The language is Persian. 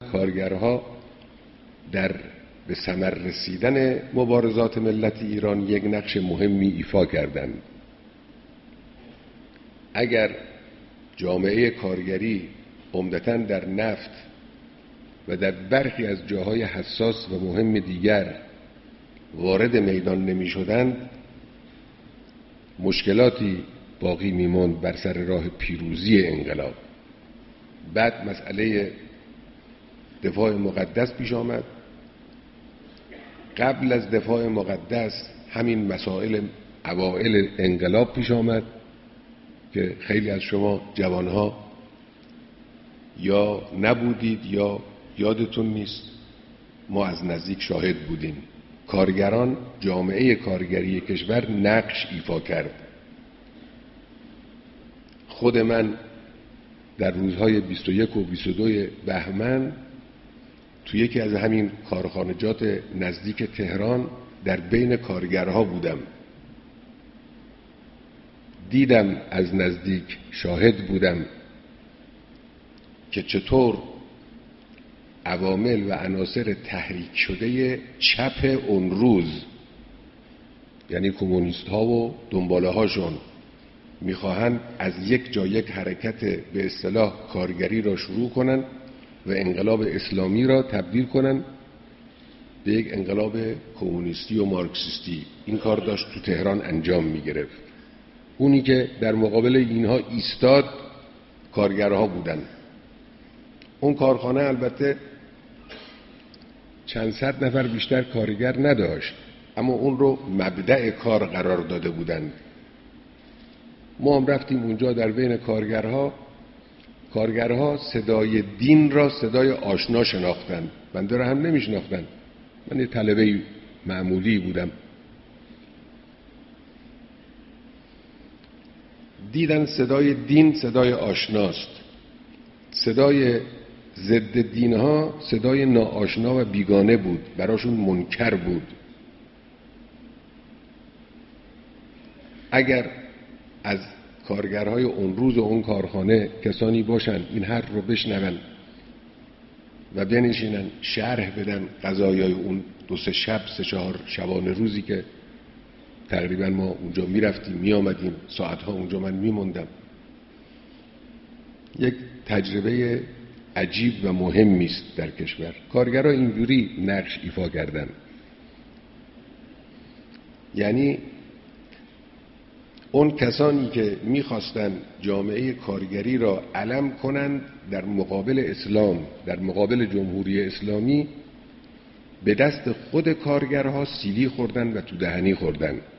کارگرها در به ثمر رسیدن مبارزات ملت ایران یک نقش مهمی ایفا کردند. اگر جامعه کارگری عمدتاً در نفت و در برخی از جاهای حساس و مهم دیگر وارد میدان نمی شدند، مشکلاتی باقی می ماند بر سر راه پیروزی انقلاب. بعد مسئله دفاع مقدس پیش آمد. قبل از دفاع مقدس همین مسائل اوائل انقلاب پیش آمد که خیلی از شما جوانها یا نبودید یا یادتون نیست، ما از نزدیک شاهد بودیم. کارگران، جامعه کارگری کشور نقش ایفا کرد. خود من در روزهای 21 و 22 بهمن تو یکی از همین کارخانجات نزدیک تهران در بین کارگرها بودم. دیدم، از نزدیک شاهد بودم که چطور عوامل و عناصر تحریک شده چپ اون روز، یعنی کمونیست ها و دنباله هاشون، میخواهند از یک جا یک حرکت به اصطلاح کارگری را شروع کنن و انقلاب اسلامی را تبدیل کنن به یک انقلاب کمونیستی و مارکسیستی. این کار داشت تو تهران انجام میگرفت. اونی که در مقابل اینها ایستاد کارگرها بودن. اون کارخانه البته چند صد نفر بیشتر کارگر نداشت، اما اون رو مبدأ کار قرار داده بودند. ما هم رفتیم اونجا در بین کارگرها صدای دین را صدای آشنا شناختن. بنده را هم نمیشناختن. من یه طلبه معمولی بودم. دیدن صدای دین صدای آشناست. صدای ضد دینها صدای ناآشنا و بیگانه بود، براشون منکر بود. اگر از کارگرهای اون روز و اون کارخانه کسانی باشن این حرف رو بشنون و بنشینن شرح بدن قضایای اون 2-3 شب 3-4 شبانه روزی که تقریبا ما اونجا میرفتیم میامدیم، ساعتها اونجا من میموندم، یک تجربه عجیب و مهمی است در کشور. کارگرها اینجوری نقش ایفا کردن. یعنی اون کسانی که میخواستن جامعه کارگری را علم کنند در مقابل اسلام، در مقابل جمهوری اسلامی، به دست خود کارگرها سیلی خوردن و تو دهنی خوردن.